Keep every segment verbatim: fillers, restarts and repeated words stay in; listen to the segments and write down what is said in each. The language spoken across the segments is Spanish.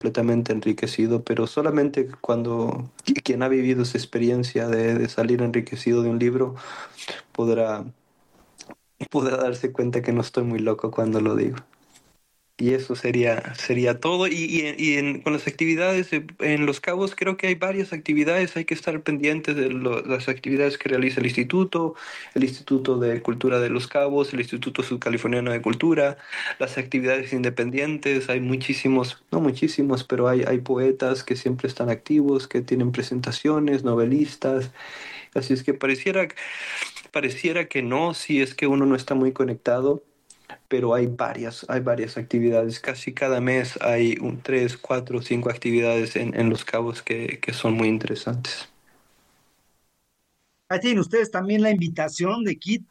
completamente enriquecido, pero solamente cuando quien ha vivido esa experiencia de, de salir enriquecido de un libro podrá, podrá darse cuenta que no estoy muy loco cuando lo digo. Y eso sería, sería todo. Y, y, en- y en- con las actividades eh, en Los Cabos creo que hay varias actividades. Hay que estar pendientes de lo- las actividades que realiza el instituto, el Instituto de Cultura de Los Cabos, el Instituto Sudcaliforniano de Cultura, las actividades independientes. Hay muchísimos, no muchísimos, pero hay, hay poetas que siempre están activos, que tienen presentaciones, novelistas. Así es que pareciera, pareciera que no, si es que uno no está muy conectado, pero hay varias, hay varias actividades. Casi cada mes hay un, tres, cuatro, cinco actividades en, en Los Cabos que, que son muy interesantes. Ahí tienen ustedes también la invitación de Kit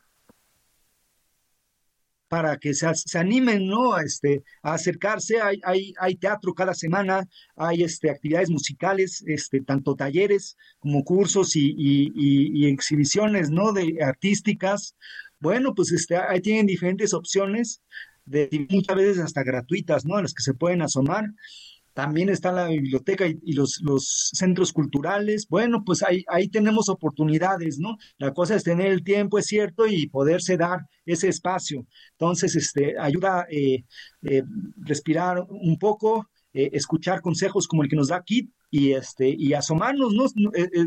para que se, se animen, ¿no? A, este, a acercarse. Hay, hay, hay teatro cada semana, hay este, actividades musicales, este, tanto talleres como cursos y, y, y, y exhibiciones, ¿no? De artísticas. Bueno, pues este, ahí tienen diferentes opciones, de, muchas veces hasta gratuitas, ¿no? A las que se pueden asomar. También está la biblioteca y, y los, los centros culturales. Bueno, pues ahí, ahí tenemos oportunidades, ¿no? La cosa es tener el tiempo, es cierto, y poderse dar ese espacio. Entonces, este, ayuda eh, eh, respirar un poco, eh, escuchar consejos como el que nos da Kit y, este, y asomarnos, ¿no? Eh, eh,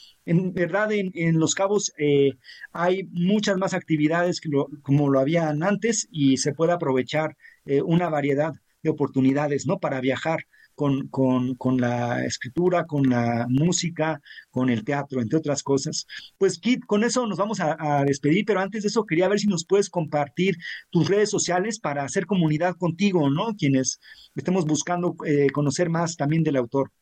en verdad, en, en Los Cabos eh, hay muchas más actividades que lo, como lo habían antes y se puede aprovechar eh, una variedad de oportunidades, ¿no? Para viajar con, con, con la escritura, con la música, con el teatro, entre otras cosas. Pues, Kit, con eso nos vamos a, a despedir, pero antes de eso quería ver si nos puedes compartir tus redes sociales para hacer comunidad contigo, ¿no? Quienes estemos buscando eh, conocer más también del autor.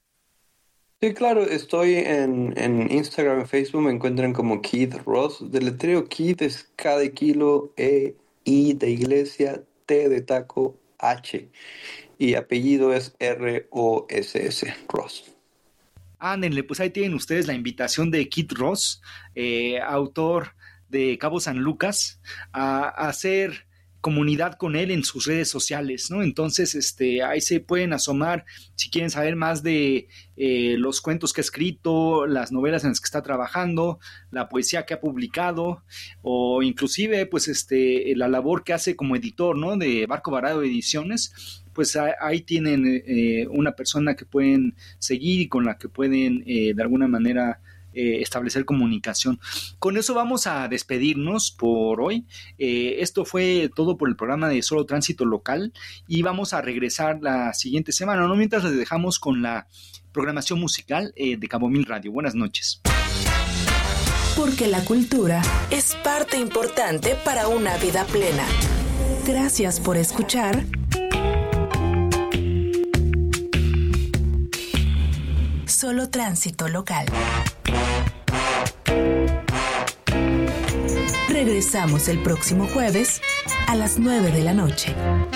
Sí, claro, estoy en, en Instagram, Facebook, me encuentran como Keith Ross. Deletreo Keith es K de kilo, E, I de iglesia, T de taco, H. Y apellido es R O S S, Ross. Ándenle, pues ahí tienen ustedes la invitación de Kit Ross, eh, autor de Cabo San Lucas, a, a hacer comunidad con él en sus redes sociales, ¿no? Entonces, este, ahí se pueden asomar si quieren saber más de eh, los cuentos que ha escrito, las novelas en las que está trabajando, la poesía que ha publicado, o inclusive, pues, este, la labor que hace como editor, ¿no? De Barco Varado Ediciones. Pues ahí tienen eh, una persona que pueden seguir y con la que pueden eh, de alguna manera eh, establecer comunicación. Con eso vamos a despedirnos por hoy. Eh, esto fue todo por el programa de Solo Tránsito Local y vamos a regresar la siguiente semana, ¿no? Mientras les dejamos con la programación musical eh, de Cabo Mil Radio. Buenas noches. Porque la cultura es parte importante para una vida plena. Gracias por escuchar Solo Tránsito Local. Regresamos el próximo jueves a las nueve de la noche.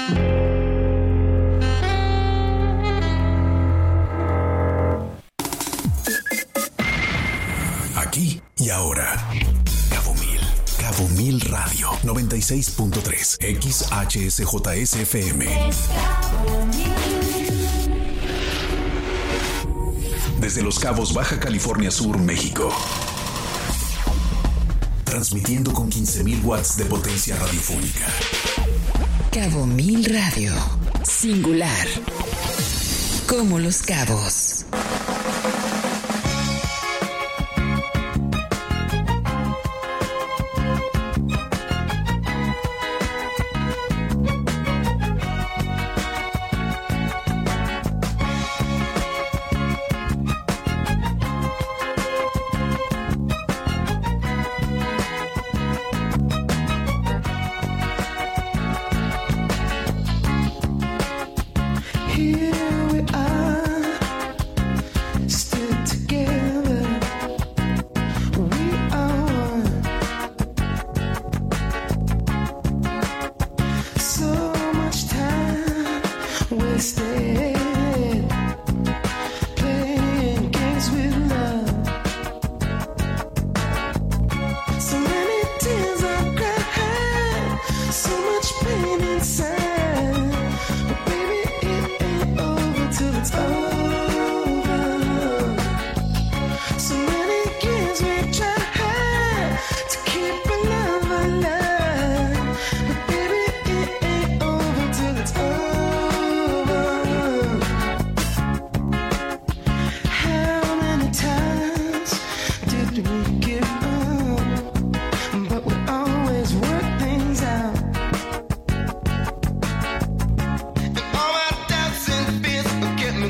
Aquí y ahora. Cabo Mil. Cabo Mil Radio noventa y seis punto tres. X H S J S F M. Desde Los Cabos, Baja California Sur, México. Transmitiendo con quince mil watts de potencia radiofónica. Cabo Mil Radio. Singular. Como Los Cabos. Here we are,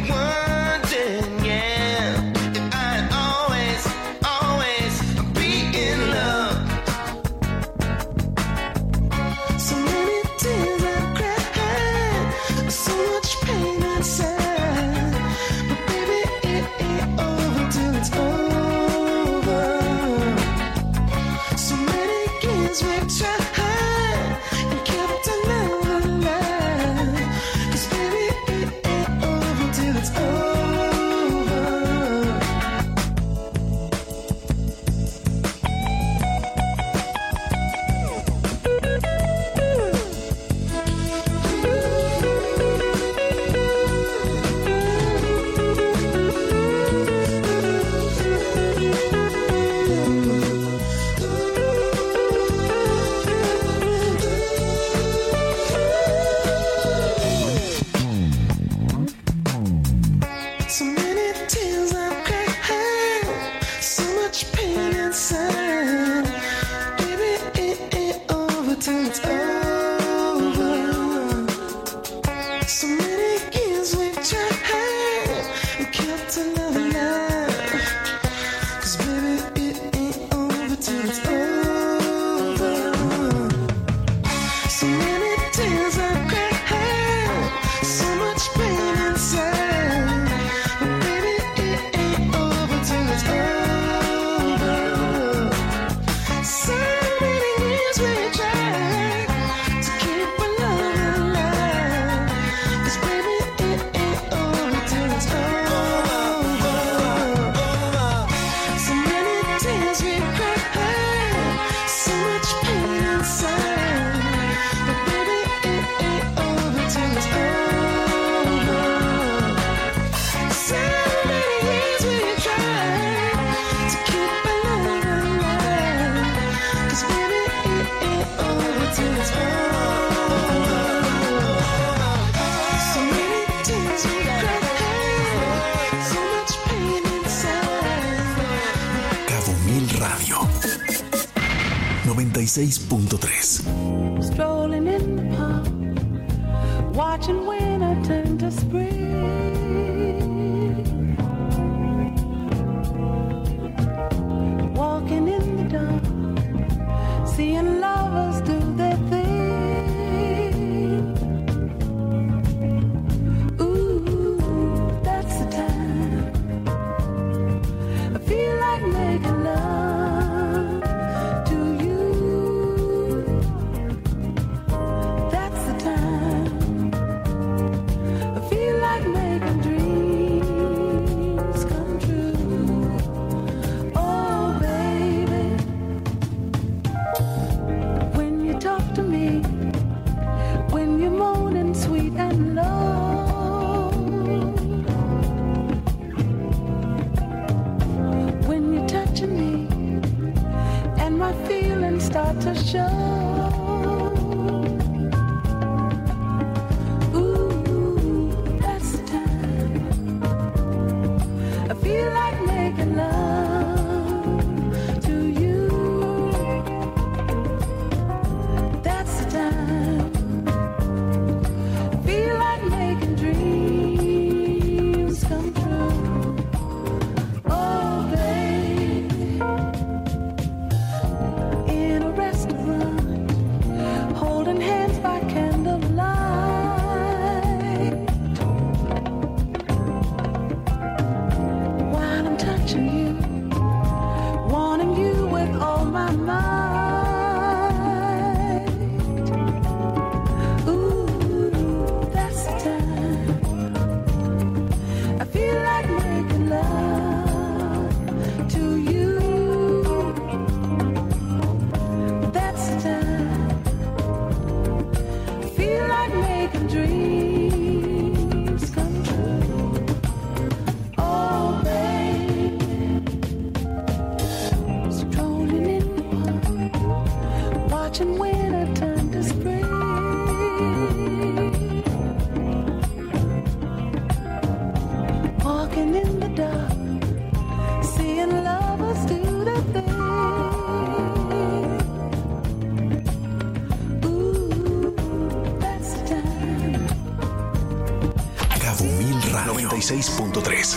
wondering, yeah, if I'd always, always be in love. So many tears I've cried, so much pain inside, but baby, it ain't over till it's over. So many years we've tried and kept our love alive, 'cause baby, it ain't over till it's over. So many tears I've cried, so much pain inside, baby, it ain't over till it's over. So many years we've tried and kept our love alive, 'cause baby, it ain't over till it's over. So many tears I've cried, so much pain inside, but baby, it ain't over till it's over. So many years we tried to keep our love alive, 'cause baby, it ain't over till it's over. So many tears we cried, so much pain inside, but baby, it ain't over till it's over. So many years we tried to keep our love alive, 'cause baby, it ain't over till it's over. So many tears we cried, so much pain inside. Cabo Mil Radio noventa y seis punto tres. Strolling in the park, watching winter turn to spring, walking in the dark, seeing lovers do their thing. Ooh, that's the time I feel like making love to you. That's the time I feel like making dreams come true. Oh, baby, when you talk to me, when you're moaning sweet and low, when you're touching me and my feelings start to show. Ooh, that's the time I feel like making love to you. That's the time I feel like making dreams come true. Oh, baby, in a restaurant, holding hands by candlelight, while I'm touching you, wanting you with all my might. Ooh, that's the time I feel like making love to you. That's the time I feel like making dreams come true. Oh, baby, strolling in the park, watching winter turn to spring, walking in the dark, seeing lovers do the thing. Ooh, that's the time. Cabo Mil Radio noventa y seis punto tres.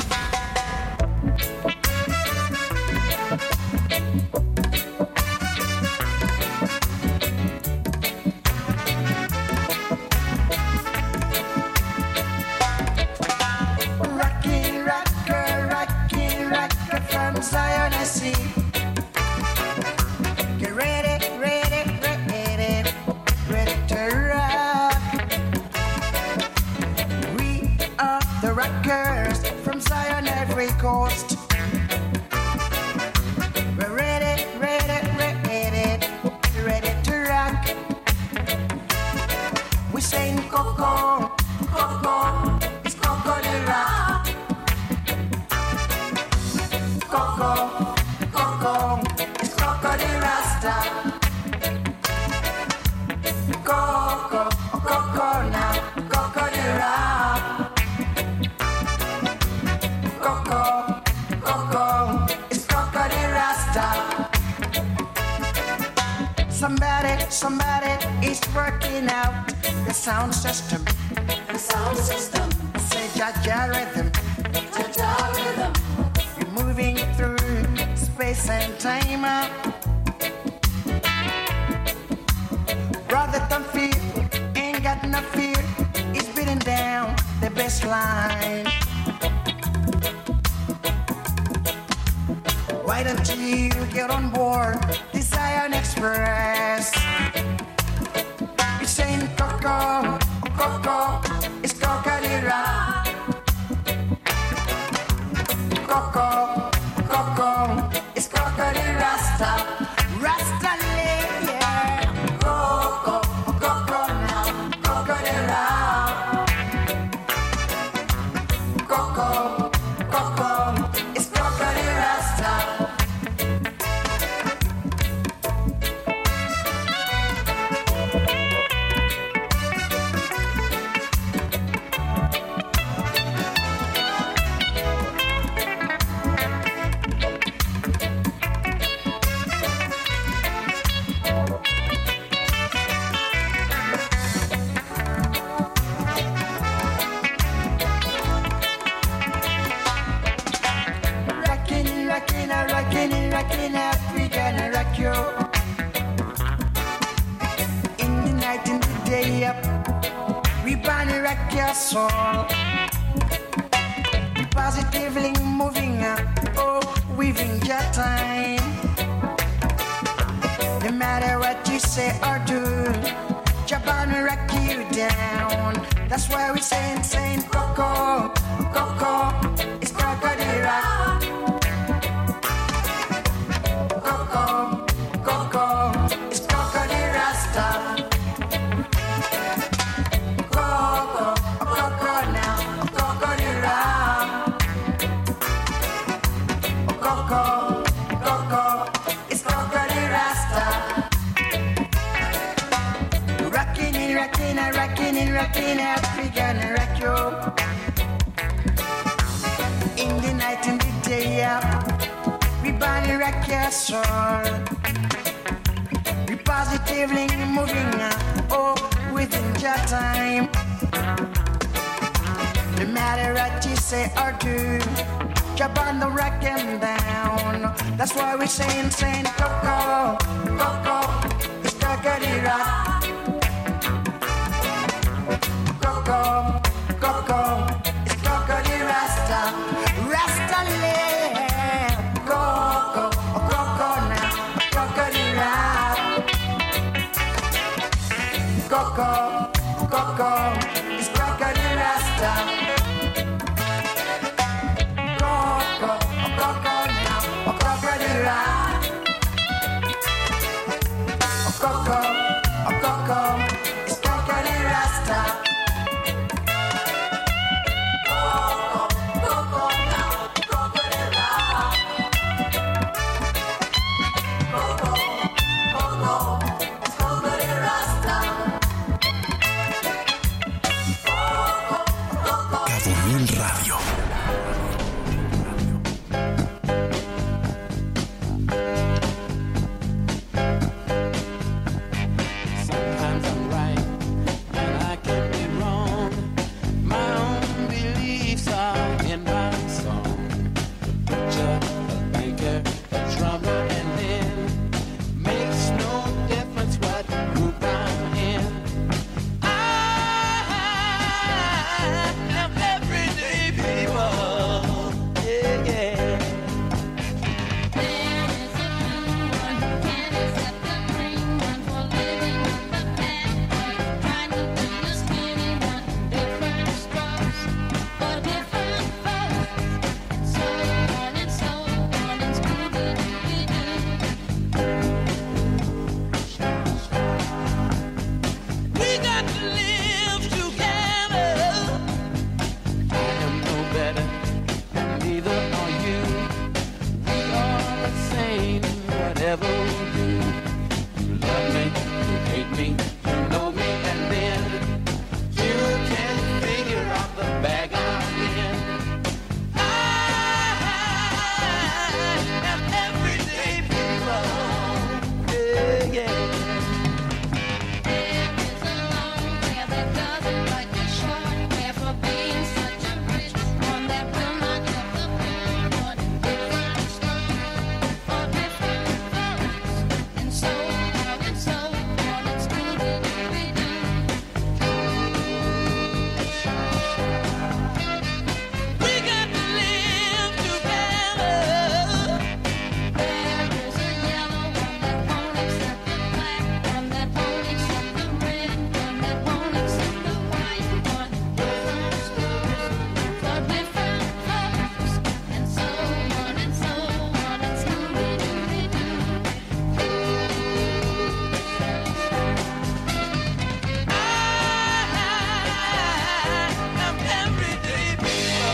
Rocky rocker, rocky rocker from Zion, I see. Get ready, ready, ready, ready to rock. We are the rockers from Zion, every coast. We're ready, ready, ready, ready to rock. We sing Coco, Coco, it's Coco the rock. Coco, Coco, it's Coco the Rasta. Coco, Coco now, Coco the rock. Coco, Coco, it's Coco the Rasta. Somebody, somebody is working out the sound system. The sound system. Say Jaja rhythm. Jaja rhythm. You're moving through space and time. Brother, don't fear, ain't got no fear. It's beating down the best line. Why don't you get on board the Zion Express? It's saying Coco, Coco, it's Coco the rock. Coco, Coco, it's Coco the Rasta. Rasta yeah. Coco, Coco now, Coco the rock. Coco, Coco, it's Coco the Rasta. Rockin', rockin', rockin', rockin' up, we gonna rock you. In the night, in the day up, we gonna rock your soul. Positively moving up, oh, weaving your time. No matter what you say or do, Japan will rock you down. That's why we say insane Coco, Coco, it's Coco the rock. Coco, Coco, it's Coco the Rasta. Coco, Coco now, Coco the rock. Coco, Coco, it's Coco the Rasta. Rockin' it, rockin' it, rockin' it, rockin' it, we gonna rock you. In the night, in the day, yeah, we gonna rock your soul. We positively moving up, oh, within your time. No matter what you say or do, jump on the rock and down. That's why we say insane Coco, Coco, it's Coco the rock. Coco, Coco, it's Coco the Rasta. Rasta land. Coco, Coco now, Coco the rock. Coco, Coco, it's Coco the Rasta. Coco, Coco now, Coco the rock. Coco, Coco, it's Coco the Rasta. Coco, Coco now, Coco the rock. Coco, Coco, it's Coco the Rasta. Cabo Mil Radio. Sometimes I'm right and I can be wrong. My own beliefs heart in my song. Just a thinker, a drummer, and then makes no difference what group I'm in. I am everyday people. Yeah, yeah. Whatever we do, you love me, you hate me, you know me, and then you can figure out the bag I'm in. I am everyday people, yeah, yeah. There is a long hair that doesn't like the short hair for being such a rich one that will not have the poor one. Different stories for different folks, and so on and so on. It's good to be done. We got to live together. There is a yellow one that won't accept the black one, that won't accept the red one, that won't accept the white one. Different stories for different folks, and so on and so on. It's Scooby-Dooby-Doo. I'm everyday people.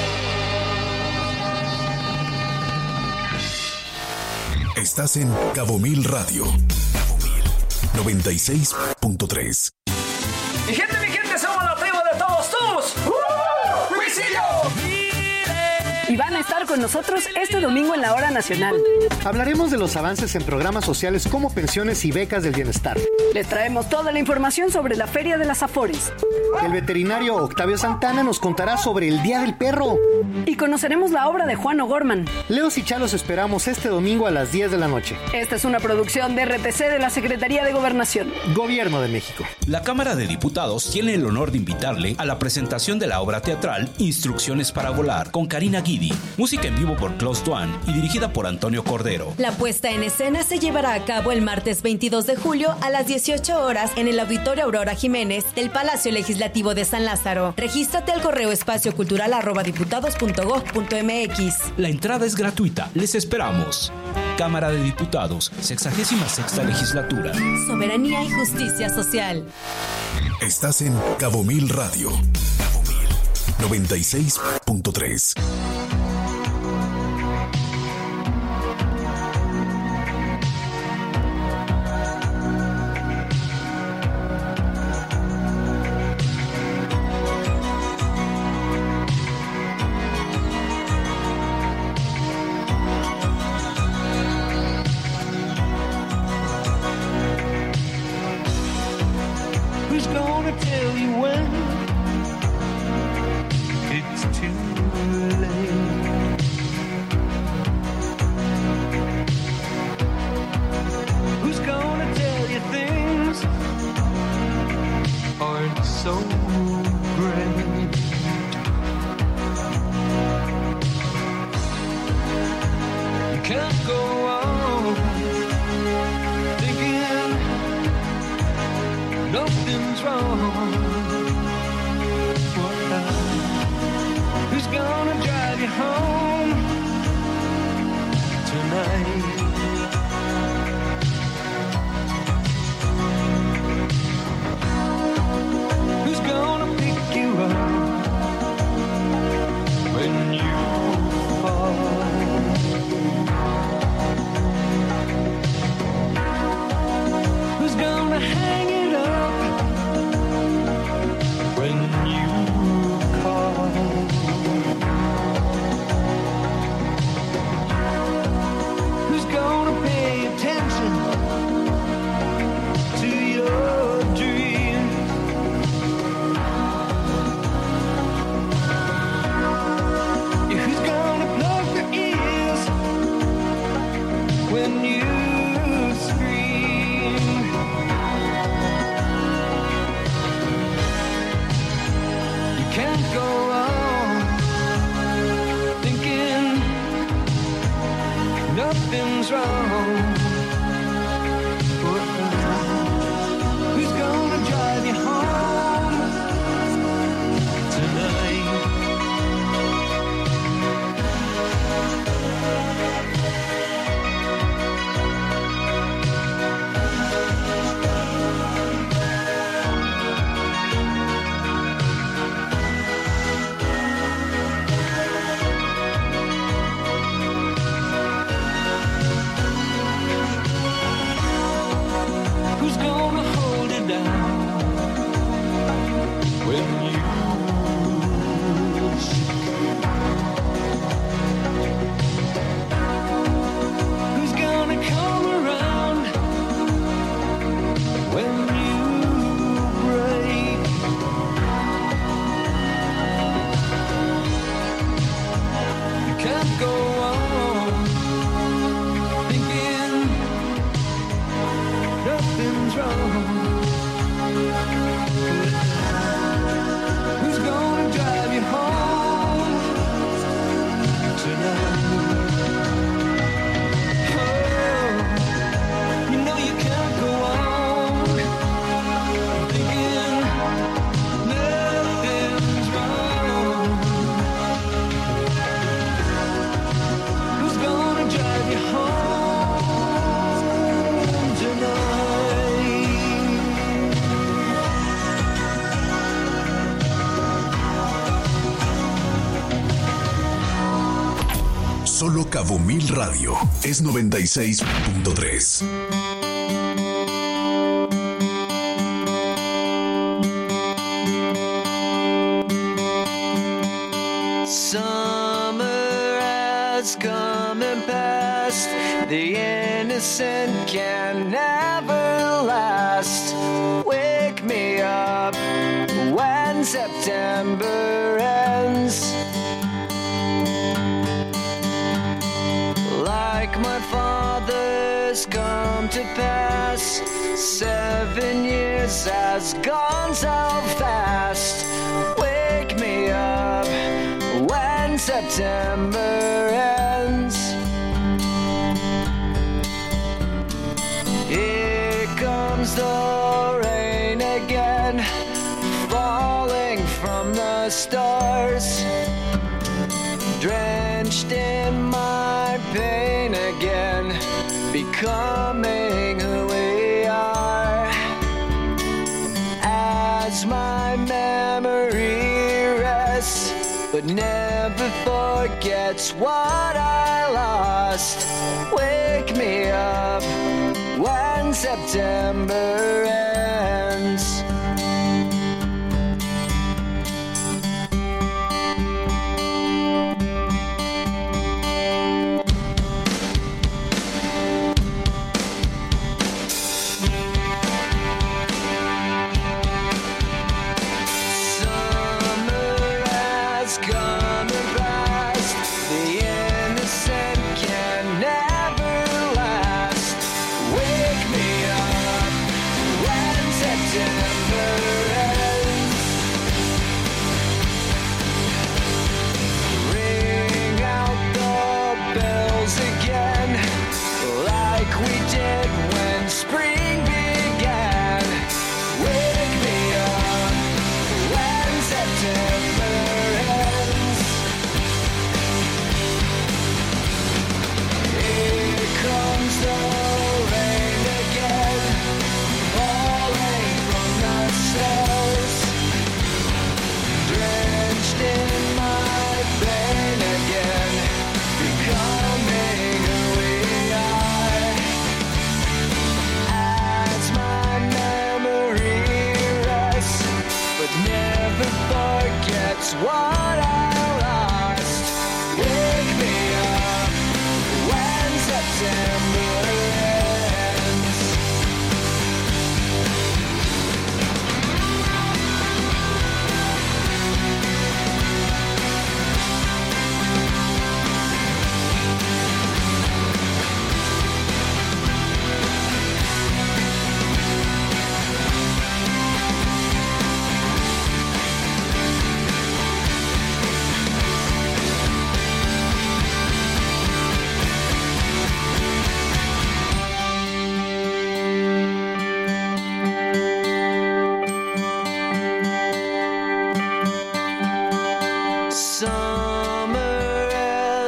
Estás en Cabo Mil Radio. Cabo Mil noventa y seis punto tres. Mi gente, mi gente, somos la tribu de todos tus. ¡Luisillo! Y van a estar con nosotros este domingo en la Hora Nacional. Hablaremos de los avances en programas sociales como pensiones y becas del bienestar. Les traemos toda la información sobre la Feria de las Afores. El veterinario Octavio Santana nos contará sobre el Día del Perro. Y conoceremos la obra de Juan O'Gorman. Leos y Chalos esperamos este domingo a las diez de la noche. Esta es una producción de R T C de la Secretaría de Gobernación. Gobierno de México. La Cámara de Diputados tiene el honor de invitarle a la presentación de la obra teatral Instrucciones para volar con Karina Guidi, música en vivo por Klaus Duan y dirigida por Antonio Cordero. La puesta en escena se llevará a cabo el martes veintidós de julio a las dieciocho horas en el Auditorio Aurora Jiménez del Palacio Legislativo de San Lázaro. Regístrate al correo espaciocultural arroba diputados punto gob punto mx. La entrada es gratuita. Les esperamos. Cámara de Diputados, sexagésima sexta legislatura. Soberanía y justicia social. Estás en Cabo Mil Radio. Cabo Mil noventa y seis punto tres. Who's gonna tell you when it's too late? Who's gonna tell you things aren't so great? You can't go on thinking nothing's wrong. What? Who's gonna drive you home tonight? Who's gonna pick you up when you fall? Who's gonna hang it up when you call? Who's nothing's wrong. Who's gonna drive you home tonight? Who's gonna hold it down when you Who's gonna come around when you break? You can't go on thinking nothing's wrong. Who's gonna drive you home tonight? Oh, you know you can't go on thinking nothing's wrong. Who's gonna drive you home tonight? Solo Cabo Mil Radio es noventa y seis punto tres. Summer has come and passed. The innocent can never last. Wake me up when September ends. Like my father's come to pass, seven years has gone so fast. Wake me up when September ends. Here comes the rain again, falling from the stars, drenched in my pain again, becoming who we are. As my memory rests, but never forgets what I lost. Wake me up when September ends. September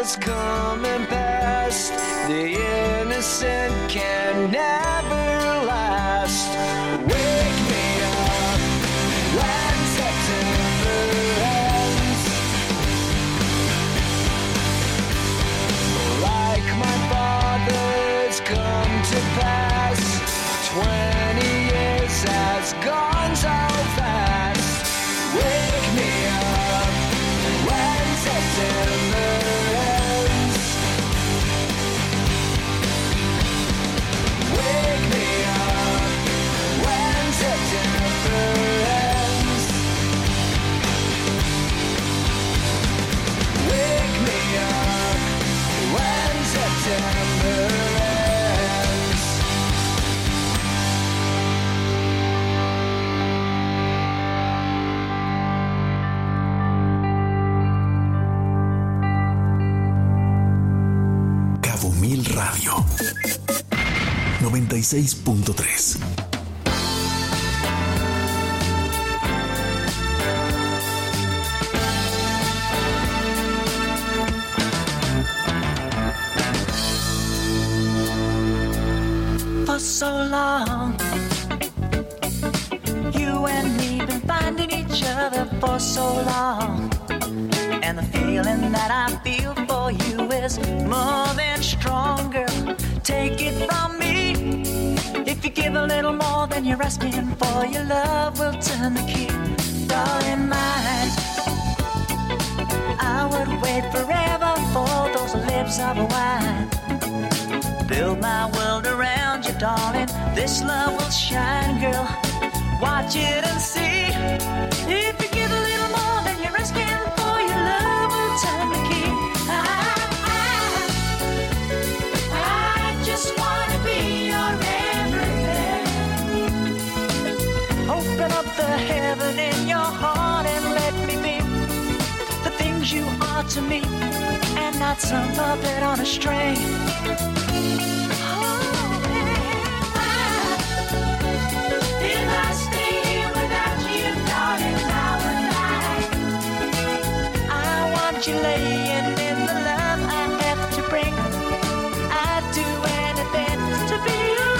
has come and passed. The innocent can never last. Wake me up when September ends. Like my father's come to pass. Twenty years has gone so fast. Wake me up when September ends. Wake me up when September ends. Wake me up when September ends. Cabo Mil Radio noventa y seis punto tres. For so long, you and me been finding each other for so long, and the feeling that I feel for you is more than stronger. Take it from me, if you give a little more than you're asking for, your love will turn the key. Darling mine, I would wait forever for those lips of wine. Build my world around you, darling. This love will shine, girl. Watch it and see. If you give a little more than you're asking for, your love will turn the key. I, I, I just want to be your everything. Open up the heaven in your heart and let me be the things you are to me, and not some puppet on a string. If I stay here without you, darling, I would die. I want you laying in the love I have to bring. I'd do anything to be your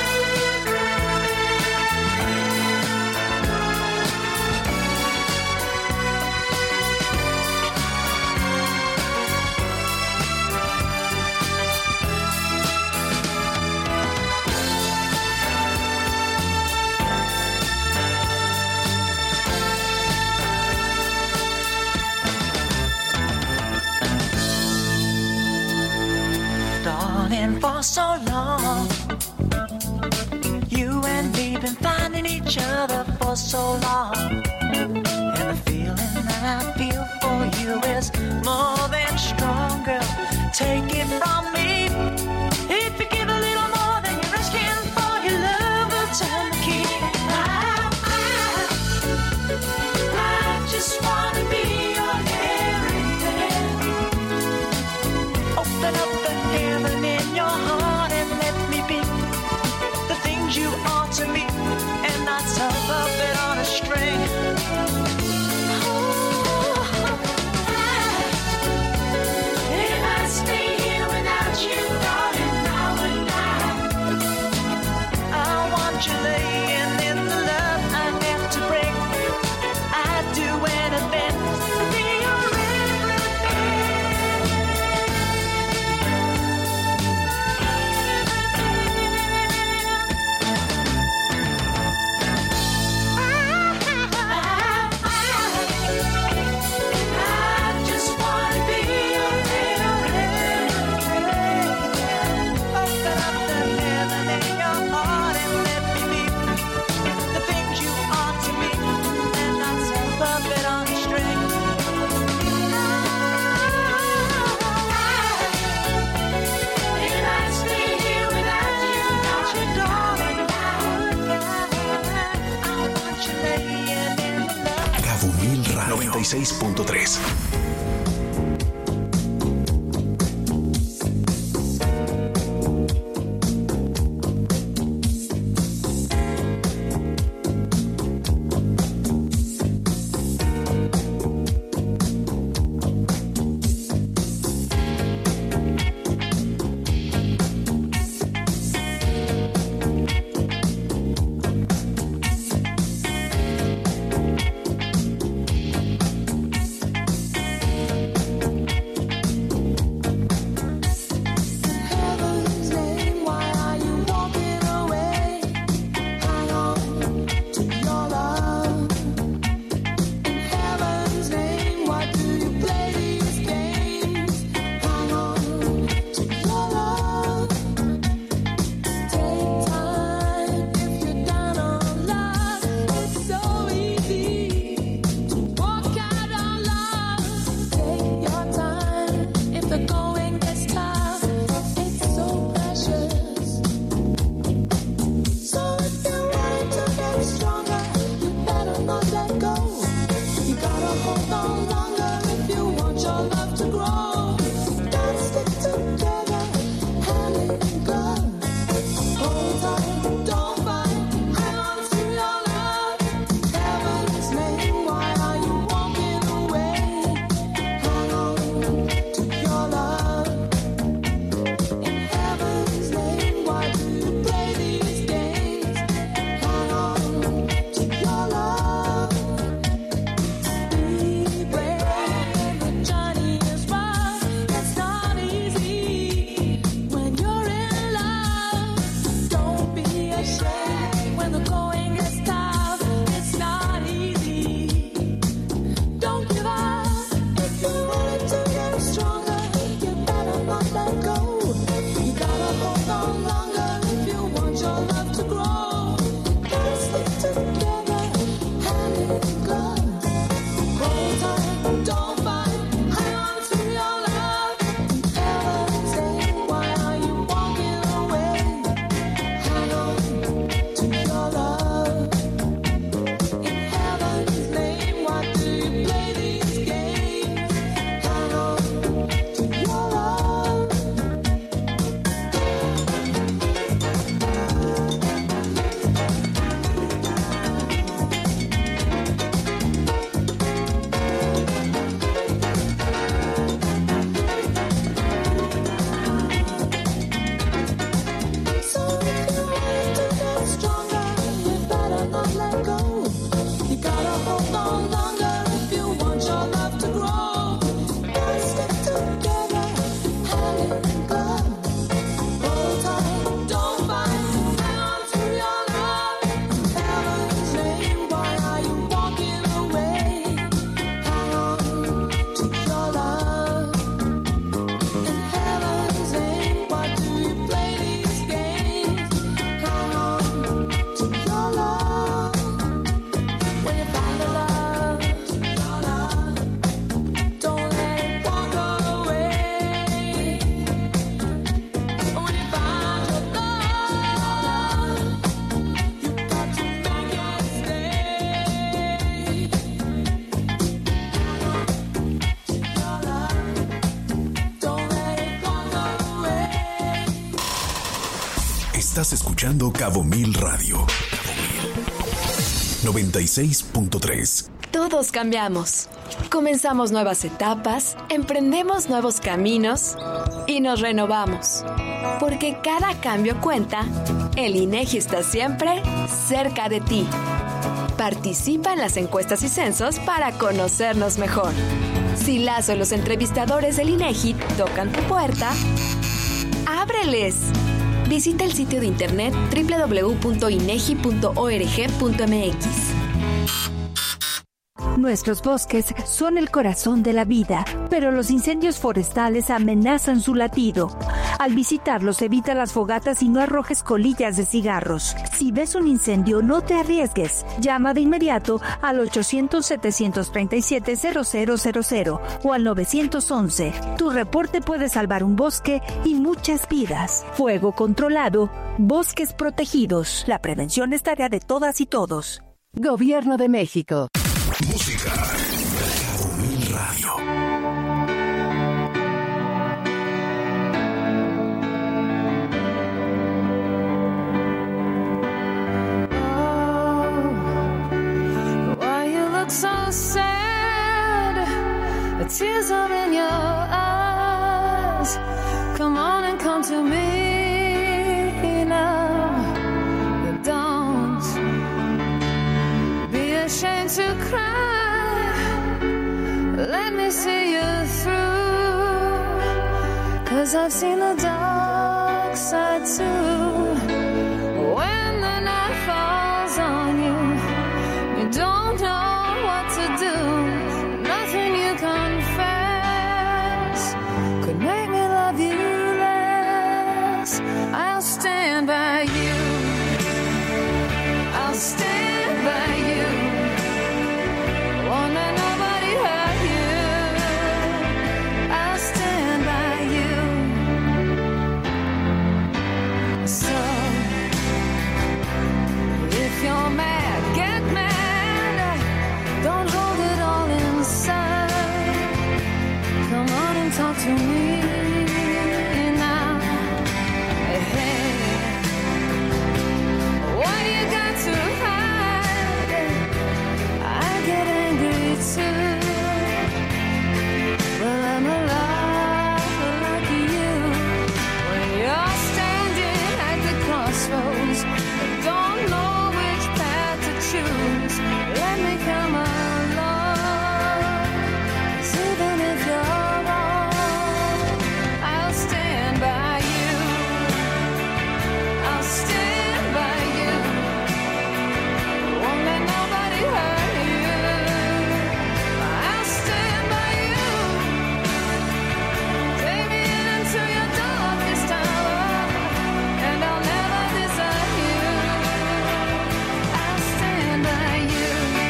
darling, for so long. You and me been finding each other for so long, and the feeling that I feel for you is more than stronger. Take it from me, if you give a little more than you're asking for, your love will turn the key. I, I, I just want to be your everything. Open up the heaven in your heart and let me be the things you are to me, and not some puppet on a string. If I stay here without you, darling, I would die. I want you laying in the love I have to bring. I'd do anything to be your I just want to be your everything. Open up the heaven in your heart and let me be the things you are to me, and not some puppet on a string. If I stay here without you, not you, darling, I want you laying in the love. Cabo Mil Radio noventa y seis punto tres. Estás escuchando Cabo Mil Radio. Cabo Mil. noventa y seis punto tres. Todos cambiamos. Comenzamos nuevas etapas, emprendemos nuevos caminos y nos renovamos. Porque cada cambio cuenta, el INEGI está siempre cerca de ti. Participa en las encuestas y censos para conocernos mejor. Si las o los entrevistadores del INEGI tocan tu puerta, ¡ábreles! Visita el sitio de internet doble u doble u doble u punto inegi punto org punto m x. Nuestros bosques son el corazón de la vida, pero los incendios forestales amenazan su latido. Al visitarlos, evita las fogatas y no arrojes colillas de cigarros. Si ves un incendio, no te arriesgues. Llama de inmediato al ochocientos, setecientos treinta y siete, cero cero cero cero o al nueve once. Tu reporte puede salvar un bosque y muchas vidas. Fuego controlado, bosques protegidos. La prevención es tarea de todas y todos. Gobierno de México. Música. Cabo Mil Radio. Why you look so sad? The tears are in your eyes. Come on and come to me now. Don't be ashamed to cry. Let me see you through. 'Cause I've seen the dark side too. When the night falls on you, you don't know what to do. Nothing you confess could make me love you less. I'll stand by you. I'll stand by you. Won't let nobody hurt you. I'll stand by you. So if you're mad, get mad. Don't hold it all inside. Come on and talk to me now. Hey, what you got to hide? I get angry too. Well, I'm alive like you. When you're standing at the crossroads, don't know which path to choose. Let me come along. 'Cause even if you're wrong, I'll stand by you. I'll stand by you. Won't let nobody hurt you. I'll stand by you. Take me into your darkest hour, and I'll never desert you. I'll stand by you.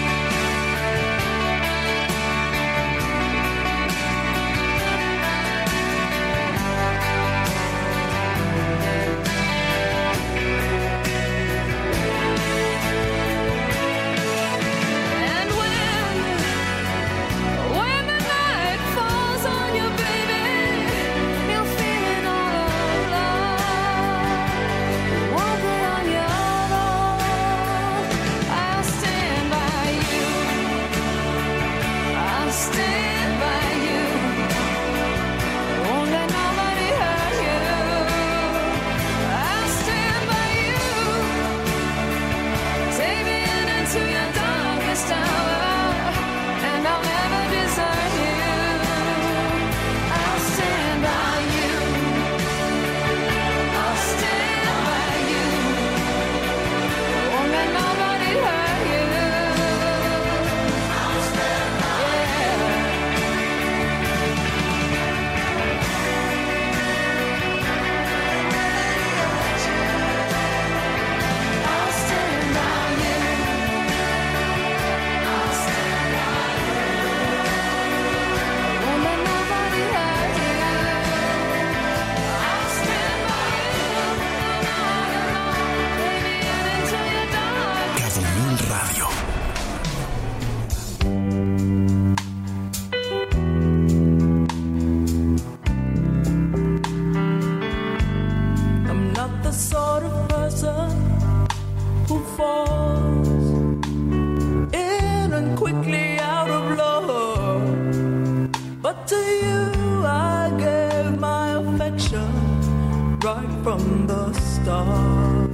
And when, when the night falls on you, baby, you're feeling all alone. Won't be on your own. I'll stand by you. I'll stand by you. Won't let nobody hurt you. I'll stand by you. Take me in into your darkest hour, and I'll never desert you. I'll stand by you. I'll stand by you. Won't let nobody hurt you. I'll stand by you. I'll stand by you. I'll stand by you. Won't let nobody hurt you. I'll stand by you. No, no, no. Take me in into your dark. Cabo Mil Radio. I'm not the sort of right from the start.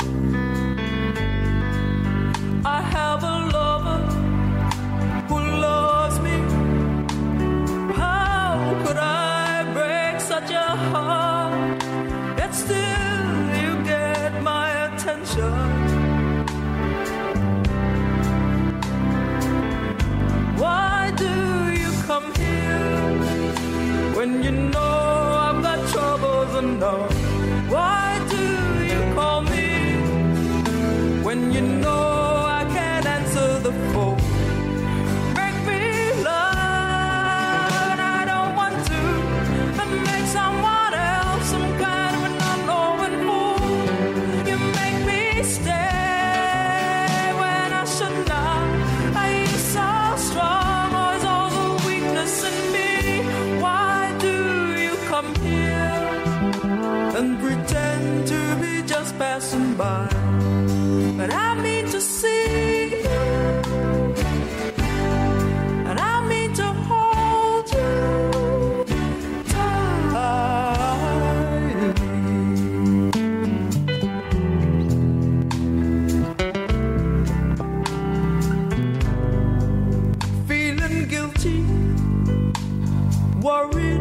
I have a lover who loves me. How could I break such a heart? Yet still you get my attention. Why do you come here when you know I've got troubles enough? Why do you call me when you know I can't answer the phone? Break me, love, and I don't want to, but make someone else some kind of an unknown fool. You make me stay when I should not. Are you so strong, or is all the weakness in me? Why do you come here and pretend to be just passing by? But I mean to see you, and I mean to hold you tight. Feeling guilty, worried,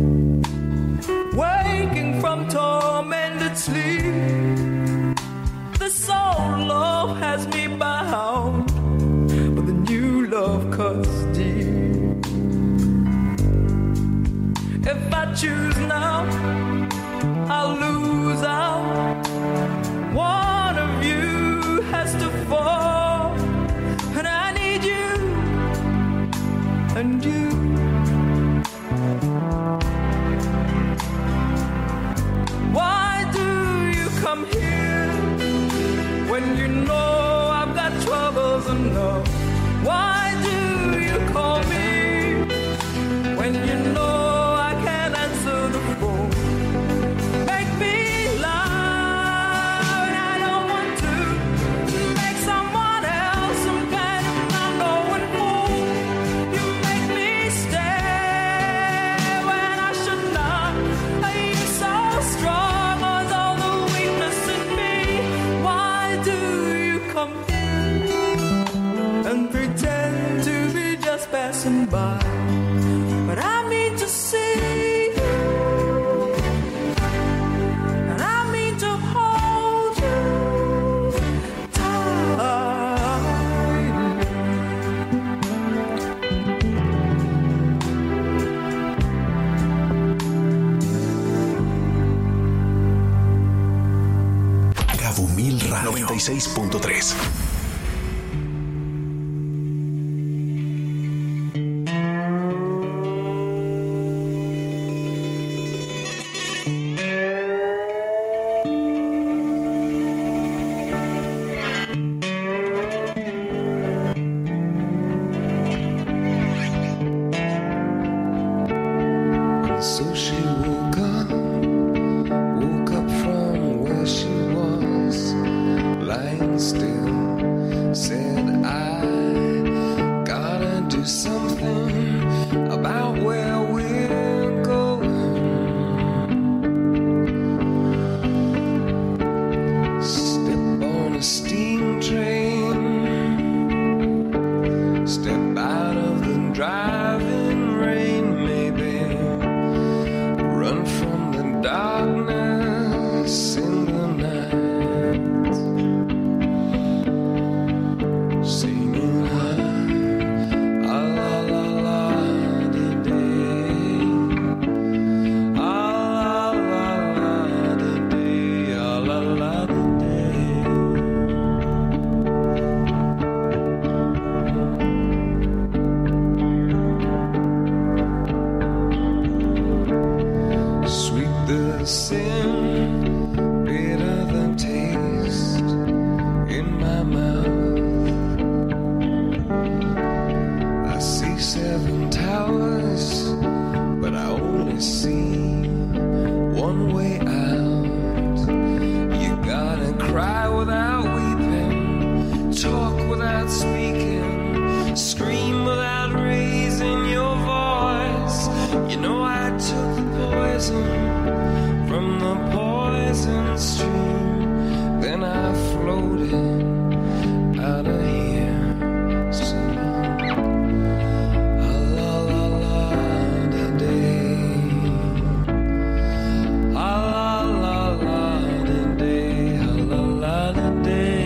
waking from tormented sleep. This old love has me bound, but the new love cuts deep. If I choose now, I'll lose out. One of you has to fall, and I need you, and you. Why do you come here when you know I've got troubles enough? Why do you call me when you know I can't answer the phone? Make me loud, I don't want to. Make someone else some kind of unknown fool. You make me stay when I should not. Are you so strong, or is all the weakness in me? Why do you come here and pretend to be just passing by? But I mean to see you, and I mean to hold you Cabo Mil Radio noventa y seis punto tres. So she woke up, woke up from where she was, lying still. Said, I gotta do something about where we're going. Step on a steam train, step out of the driving rain, maybe run from the darkness in the night, singing ah, ah, la, la, la, di, di. Ah, la, la, la, di, di. Ah, la, la, di, di. Sweet the sin, bitter the taste in my mouth. I see seven towers, but I only see one way out. You gotta cry without weeping, talk without speaking, scream without raising your voice. You know I took the poison from the poison stream. Then I floated out of here, singing a la la la da day, a la la la da day, a la la da day.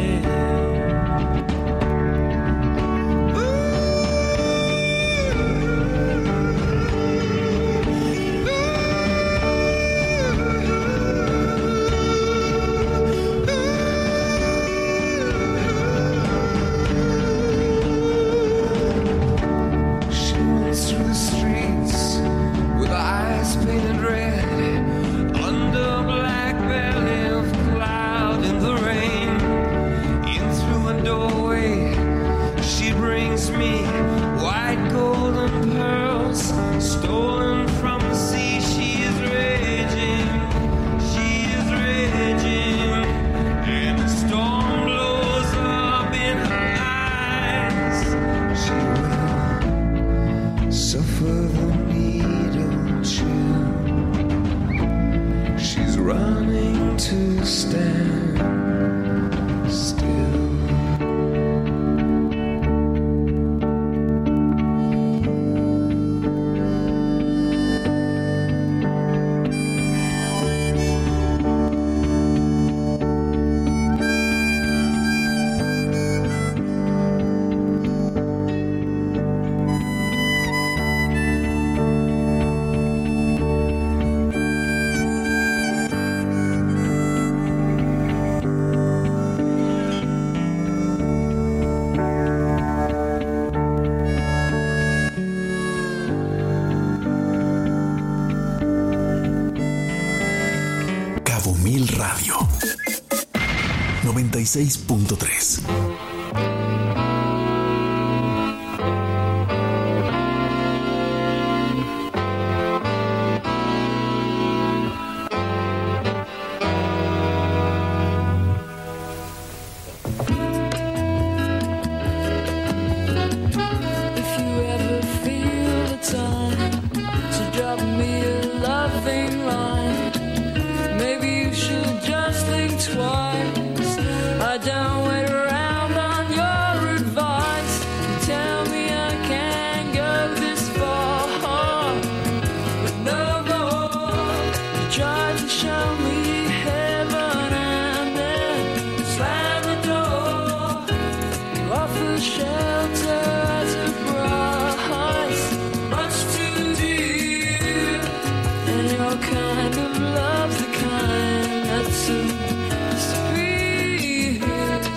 Through the streets with eyes painted red, under a black belly of cloud in the rain. In through a doorway, she brings me white golden pearls stolen from the sea. She is raging, she is raging, and the storm blows up in her eyes. She will suffer the needle chill. She's running to stand still. Cabo Mil Radio noventa y seis punto tres. If you ever feel the time to drop me a loving line, maybe you should just think twice. I don't wait around on your advice. Tell me I can't go this far, but no more. You tried to show me heaven and then slam the door. You offer shelter at a price much too dear, and your kind of love's the kind that's disappears.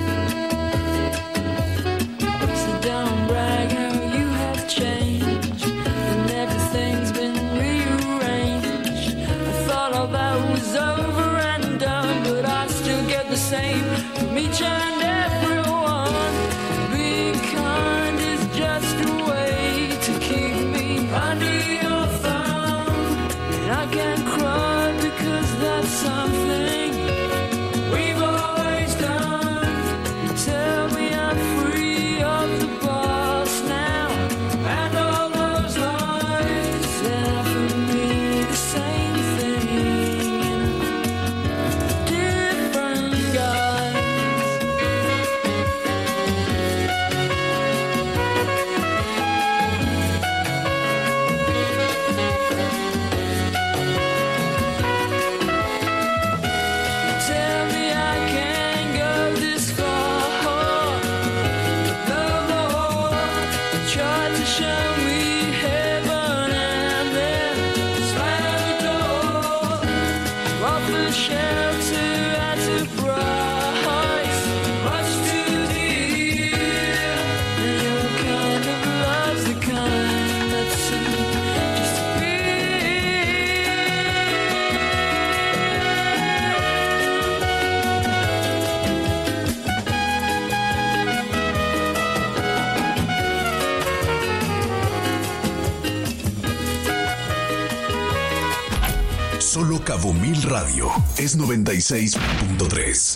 So don't brag how you have changed, and everything's been rearranged. I thought all that was over and done, but I still get the same from each and everyone. Being kind is just a way to keep me under your thumb, and I can't cry because that's something we've always done. Tell me I'm free of the past now, and all those lies that offer me the same thing in different guise. Tell me I can't go this far, no more. You tried to show me heaven and then slam the door. You offer shelter at a price much too dear, and your kind of love's the kind that's just a Solo Cabo Mil Radio es noventa y seis punto tres.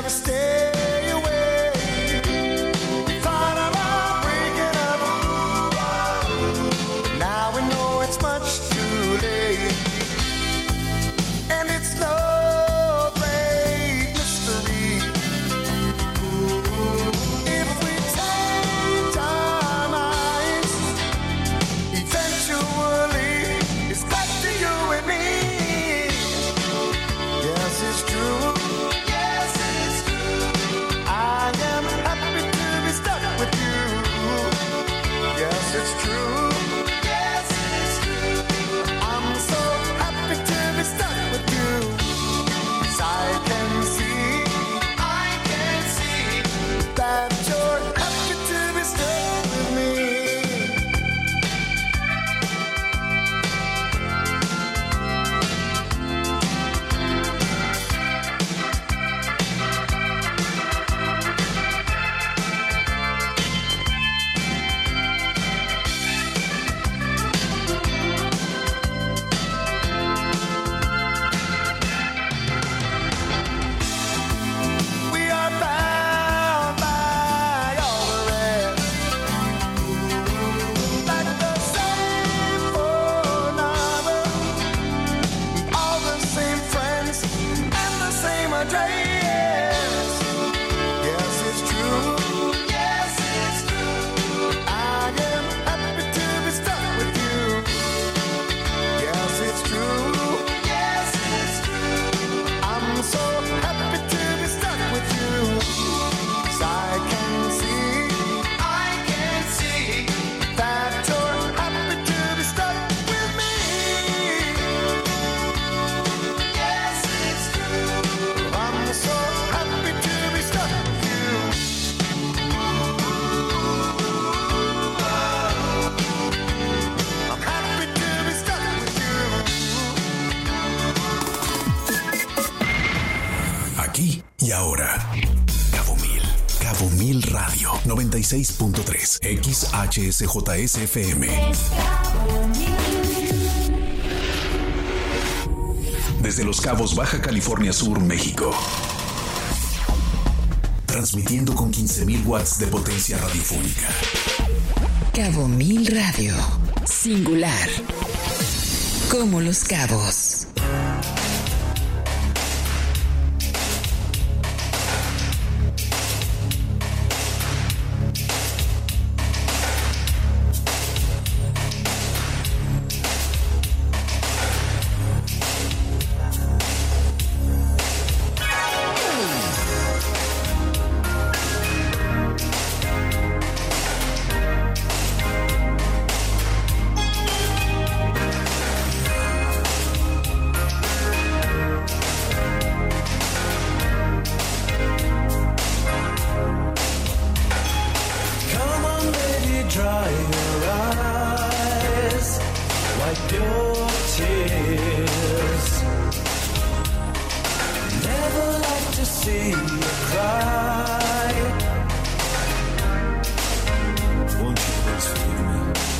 to stay away. Thought about breaking up. Now we know it's much too late. And it's no great mystery. If we change our minds, eventually it's back to you and me. Yes, it's true. Yes, it's true. I am happy to be stuck with you. Yes, it's true. Yes, it's true. I'm so happy to be stuck with you. 'Cause I can see, I can see that you're happy to be stuck with me. We are bound by all the rest, like the same phone number, all the same friends, and the same address. Yes, it's true. Yes, it's true. I am happy to be stuck with you. Yes, it's true. Yes, it's true. I'm so happy to be stuck with you. 'Cause I can see, I can see that you're happy to be stuck with me. Yes, it's true. I'm so happy to be stuck with you. I'm happy to be stuck with you. Aquí y ahora. Cabo Mil. Cabo Mil Radio noventa y seis punto tres. X H S J S F M. Desde Los Cabos, Baja California Sur, México. Transmitiendo con quince mil watts de potencia radiofónica. Cabo Mil Radio. Singular. Como Los Cabos. Come on, baby, dry your eyes, wipe your tears. Never like to see you cry. Won't you please forgive me?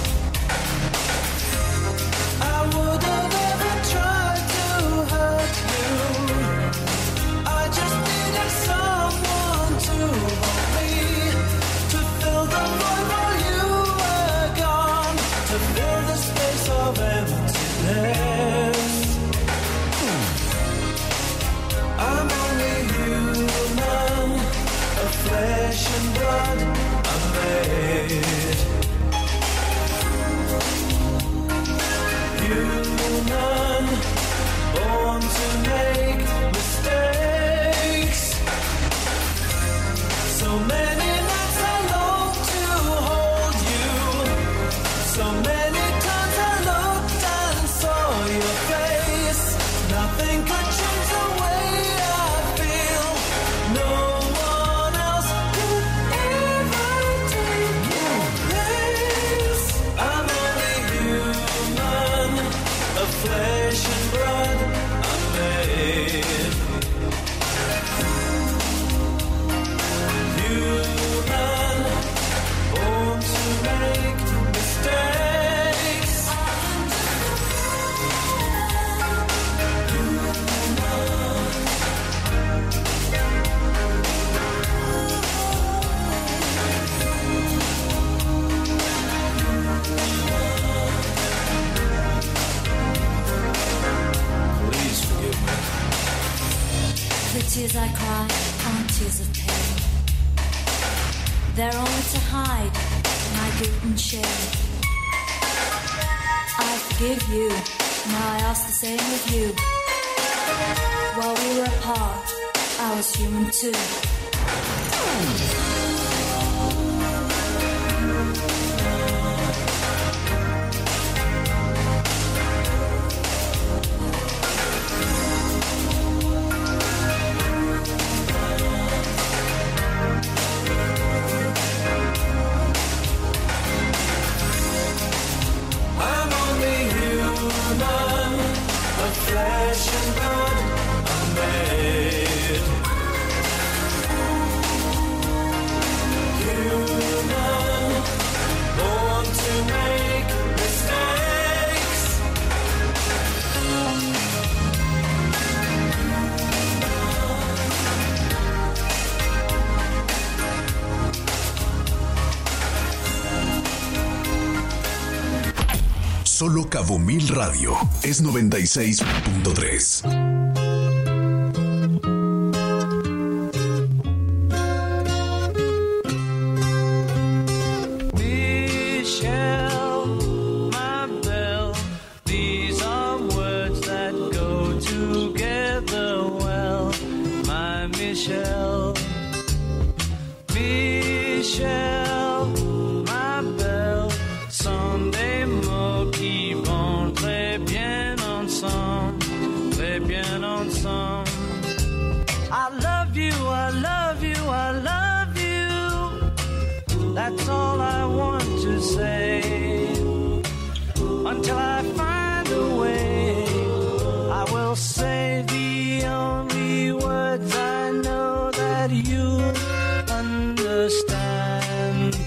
I would have never tried to hurt you. I just needed someone to hold me, to fill the void while you were gone, to fill the space of emptiness. I'm only human, of flesh and blood I'm made. Human, born to make mistakes. So many nights I long to hold you. So many times I looked and saw your face. Nothing could change the way I feel. No one else could ever take your place. I'm only human, of flesh and blood I'm made. Human, born to make mistakes. Human, The tears I cry aren't tears of pain. They're only to hide my guilt and shame. I forgive you, now I ask the same of you. While we were apart, I was human too. I'm only human, of flesh and blood, I'm made. Human, born to make mistakes. Solo Cabo Mil Radio es noventa y seis punto tres. Michelle, my belle, these are words that go together well, my Michelle. Michelle, my belle, sont des mots qui vont très bien ensemble, très bien ensemble. I love you, I love you, I love you. That's all I want to say. Until I find a way, I will say the only words I know that you understand.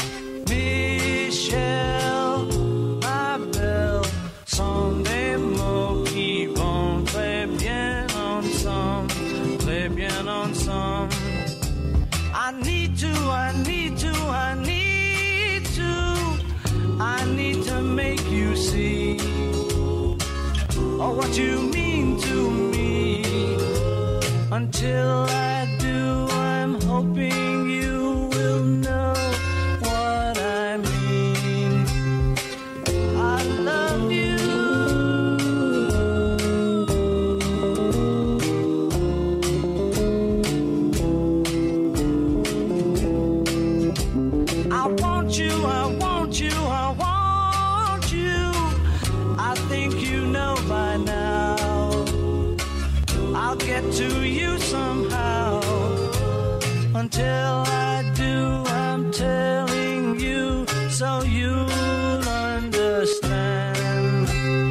Michelle, ma belle, sont des mots qui vont très bien ensemble, très bien ensemble. I need to, I need to, I need to, I need to make you see oh, what you mean to me. Until I do, I'm hoping you will know what I mean. I love you. I want you, I want you, I want you. I think you know by now. I'll get to you somehow. Until I do, I'm telling you so you'll understand.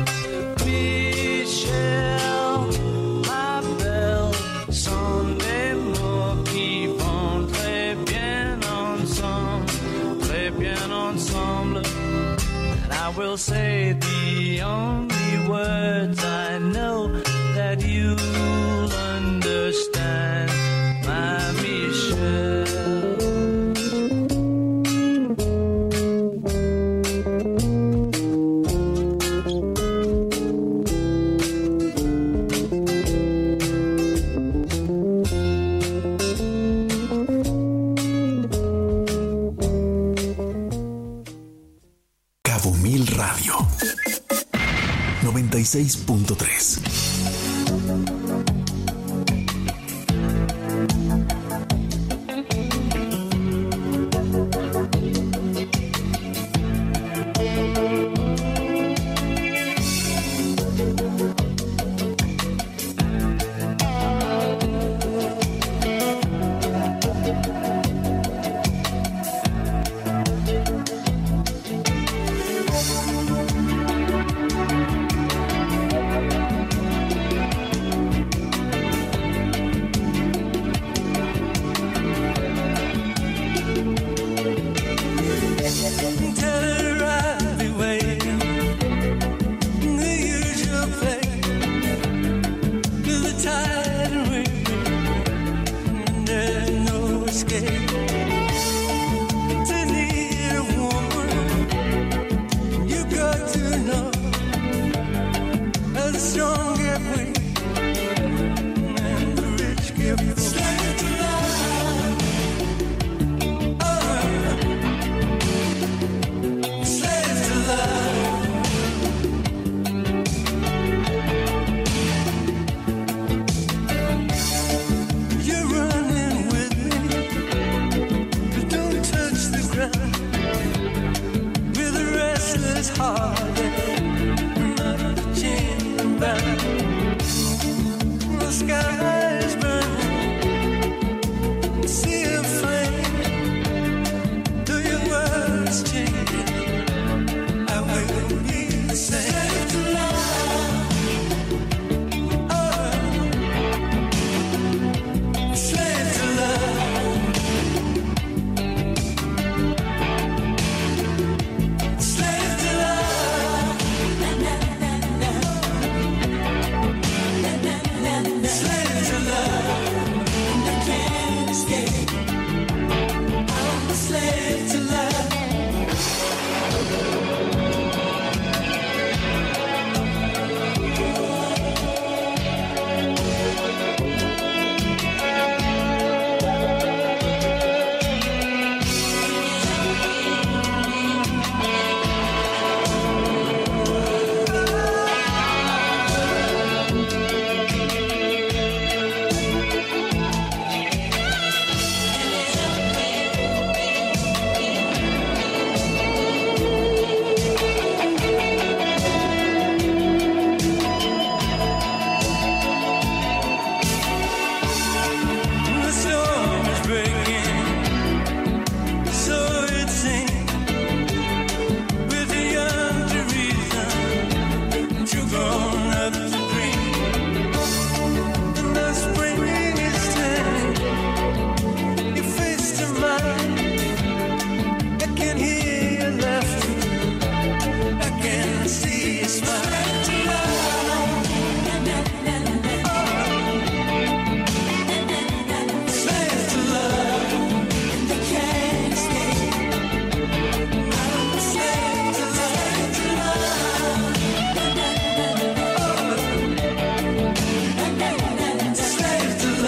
Michelle, ma belle, sont des mots qui vont très bien ensemble, très bien ensemble. And I will say the only words I know that you'll understand, my Michelle. Cabo Mil Radio noventa y seis punto tres. Slave to love. Oh, slave to love. You're running with me, but don't touch the ground. With a restless heart and not chained and bound. The sky